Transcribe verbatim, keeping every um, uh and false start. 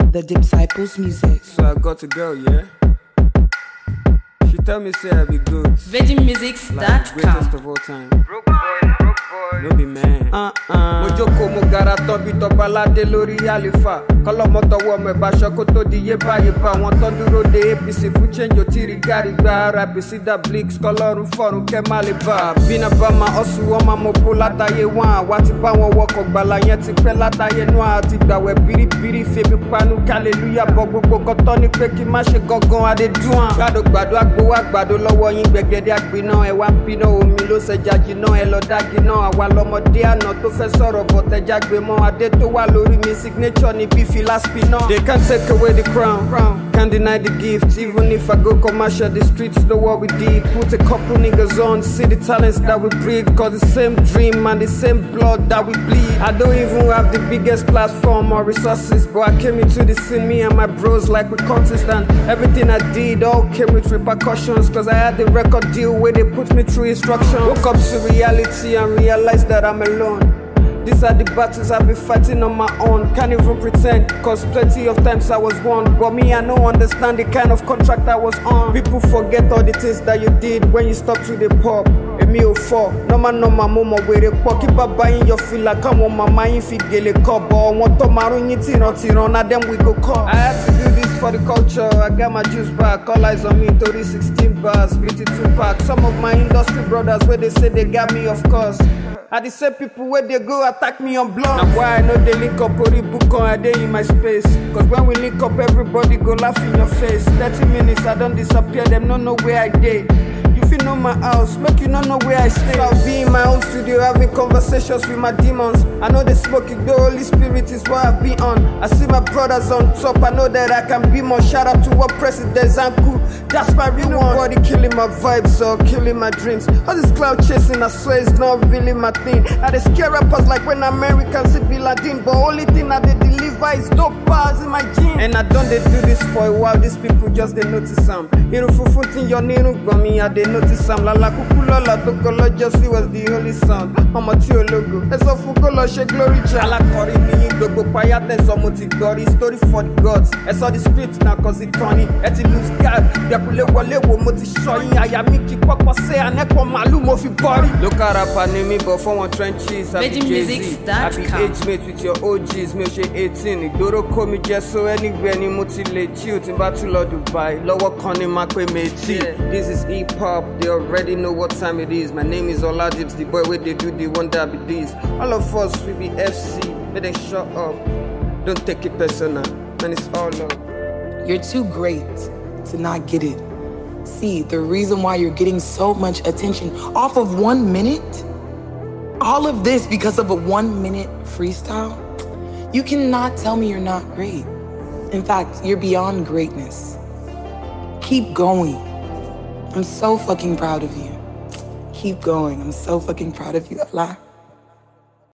The Disciples Music. So I got a girl, yeah? She tell me say I be good, Virgin Musics dot com. like greatest of all time. Broke boy, broke boy, no be man. Uh-uh. Mo jókòó mo gara tán bí tọba aládé lórí àlefa. Kọ́lọ́mọ tọwọ́ mi báṣọ kó tó di yébá yébá. Wọ́n tán dúró de A P C fún change ò tí rí gàrí gba ara bí sí da blix. Kọ́lọ́run fọ̀run kẹ́ má lè bá. Bínú bá ma ọ̀sùn wọn máa mọ̀ bó látàyè wọn. Àwa ti bá wọn wọkọ̀ gbàlà yẹn ti pẹ́ látàyè náà. Àti gbàwẹ̀ bíríbírí febi panu kálẹ̀lúyà bọ̀ gbogbo kọ́tọ́ ní pé kí má ṣe gangan adé dùn án. Gbàdó gbàdó àgbowó àgbàdo lọ́wọ́ yín gbẹ̀gẹ̀dẹ̀ àgbiná. Ẹ wá ń bínú omi ló ṣẹja jìnnà. Ẹ lọ dági náà àwa lọmọdé àná tó fẹ́ sọ̀rọ̀ bọ̀tẹ́jà gbé mọ́. Adé tó wà lórí mi signature ní bí fìlà spinner. They can't take away the crown, can't deny the gift. Even if I go commercial, the streets know what we did. Put a couple niggas on, see the talents that we breed. Cause the same dream and the same blood that we bleed. I don't even have the biggest platform or resources, but I came into the scene, me and my bros like we contest. And everything I did all came with repercussions. Cause I had the record deal where they put me through instructions. Woke up to reality and realized that I'm alone. These are the battles I've been fighting on my own. Can't even pretend, cause plenty of times I was won. But me, I don't understand the kind of contract I was on. People forget all the things that you did when you stopped to the pub. Èmi ò fọ́, nọ́mà nọ́mà mo mọ̀ wèrè pọ̀. Kí bàbá yín yọ fìlà káwọn màmá yín fi gèlè kọ́. Bọ̀ wọ́n tó márùn yín tìrantìran, na them we go call. I had to do this for the culture, I got my juice back. All eyes on me, thirty sixteen bars, fifty-two pack. Some of my industry brothers where they say they got me, of course. I the same people where they go attack me on blog. Now why I know they link up or book on a day in my space. Cause when we link up everybody go laugh in your face. thirty minutes I don't disappear, them don't know where I did. If you know my house, make you not know where I stay. I'll be in my own studio having conversations with my demons. I know they smoking, the Holy Spirit is what I've been on. I see my brothers on top, I know that I can be more. Shout out to what President Zanku, that's my real one. Nobody killing my vibes or killing my dreams. All this cloud chasing, I swear it's not really my thing. I they scare rappers like when Americans say Bin Laden. But only thing that they deliver is dope bars in my gene. And I don't they do this for a while, these people just they notice some. Iru fufutin your niru gummy, I they notice some. Lala kukulola tokolo just see was the only sound. Ọmọ tí o logo, ẹsọ fún kó lọ ṣe glory jam. Alákọ̀rí mi yín gbogbo payá tẹ̀sán mo ti gbọ́rí. Story for the gods, ẹsọ the script na cause it turning. Ẹ ti lose guard, bẹ̀kúlé wọlé wo mo ti ṣọyìn. Àyà mi kì pọ́pọ́ sẹ́ anẹ́pọ̀ màálù mo fi bọ́rí. Local rapper ni mi but for one trenches. I be Jay-Z, I be age mate with your O Gs. Mi ò ṣe eighteen, ìgboro kó mi jẹ́ so anywhere ni mo ti lè chill. Tí n bá tún lọ Dubai, lọ́wọ́ kan ni máa pé méjì. This is hip hop, they already know what time it is. My name is Oladips, the boy where they do the one that be this. All of us we be F C, but they shut up. Don't take it personal, man, it's all love. You're too great to not get it. See, the reason why you're getting so much attention off of one minute, all of this because of a one minute freestyle, you cannot tell me you're not great. In fact, you're beyond greatness. Keep going. I'm so fucking proud of you. Keep going. I'm so fucking proud of you, Allah.